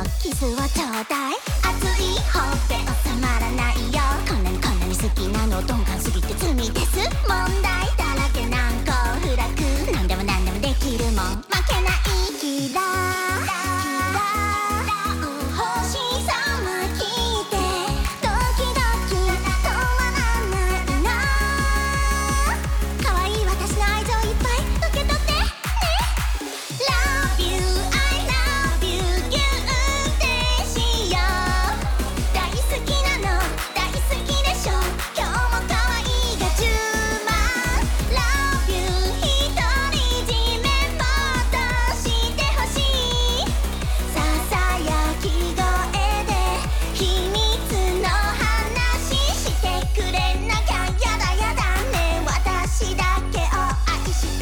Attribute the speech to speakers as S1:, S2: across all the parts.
S1: キスをちょうだい。熱いほっぺ収まらないよ。こんなに好きなの鈍感すぎて罪です。問題だらけ難攻不落。何でも何でもできるもん。負けないキラ星さま聞いてドキドキ止まらないな。可愛い私の愛情いっぱい受け取ってね。 Love you I love you ギュンってしよう。大好きなの大好きでしょ。今日も可愛いが10万 Love you 独り占めもっとしてほしい。ささやき声で秘密の話してくれなきゃやだやだね。私だけを愛して。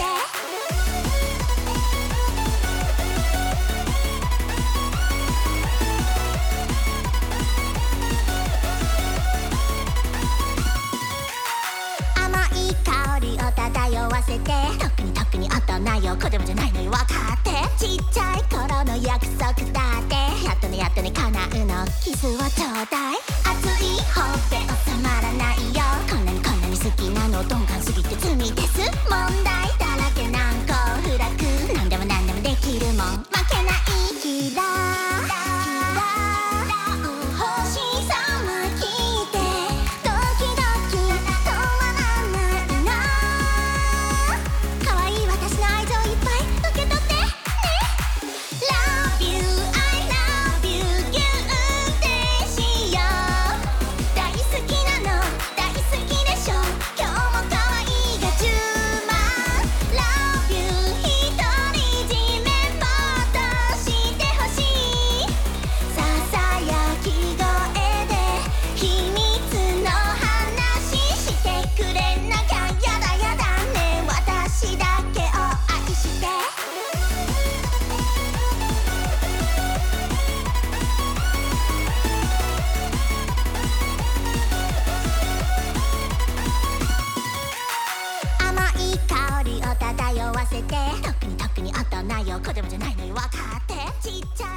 S1: 甘い香りを漂わせて。特に大人よ子供じゃないのよ分かって。ちっちゃい頃の約束だってやっとね叶うの。キスをちょうだい。熱いほっぺ収まらないよ。こんなに好きなの鈍感すぎて罪です。問題だらけ難攻不落。何でも何でもできるもん。負けないキラ星さま聞いてドキドキ止まらないな。可愛い私の愛情いっぱい受け取ってね。 Love you I love you ギュンってしよう。大好きなの大好きでしょ。今日も可愛いが10万 Love you 独り占めもっとしてほしい。ささやき声で秘密の話してくれなきゃやだやだね。私だけを愛して。甘い香りを漂わせて。特に大人よ子供じゃないのよ分かって。ちっちゃい